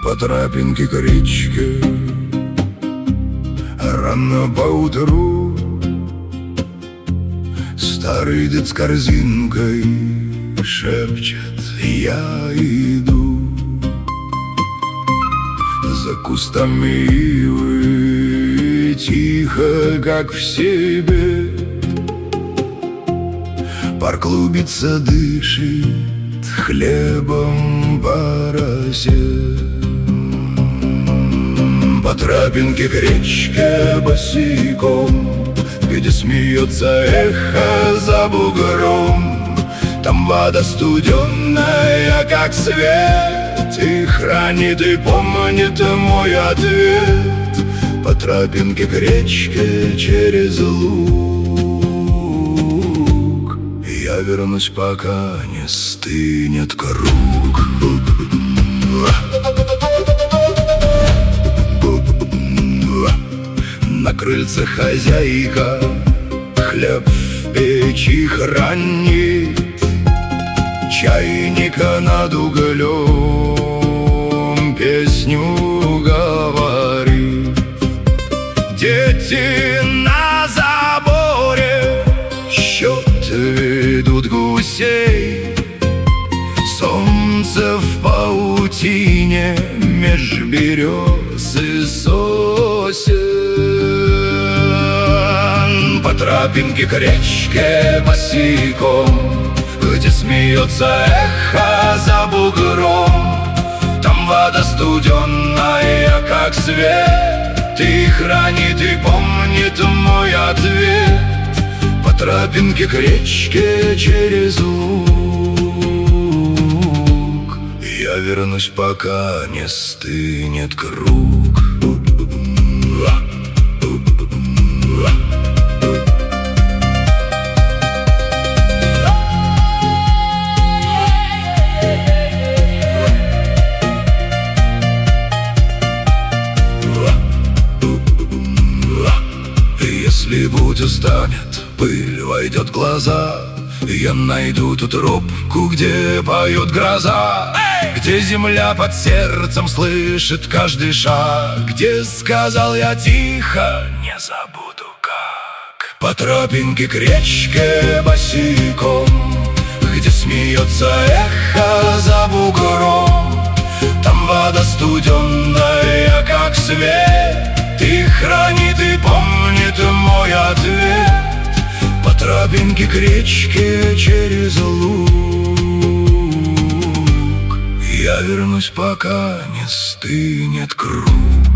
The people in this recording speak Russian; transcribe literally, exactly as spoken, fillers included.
по тропинке к речке. Рано поутру старый дед с корзинкой шепчет: я иду. За кустами ивы тихо, как в себе, пар клубится, дышит хлебом по росе. По тропинке к речке босиком, где смеется эхо за бугром. Там вода студеная, как свет, и хранит и помнит мой ответ. По тропинке к речке через луг я вернусь, пока не стынет круг. На крыльце хозяйка хлеб в печи хранит, чайника над углем песню говорит. Дети на заборе счет ведут гусей, солнце в паутине меж берез и сосен. По тропинке к речке босиком, где смеется эхо за бугром. Там вода студеная, как свет, и хранит и помнит мой ответ. По тропинке к речке через луг я вернусь, пока не стынет круг. Если путь устанет, пыль войдет в глаза, я найду ту тропку, где поет гроза, где земля под сердцем слышит каждый шаг, где сказал я тихо, не забуду как. По тропинке к речке босиком, где смеется эхо за бугром. Там вода студеная, как свет, и хранит и помнит мой ответ. По тропинке к речке через луг я вернусь, пока не стынет круг.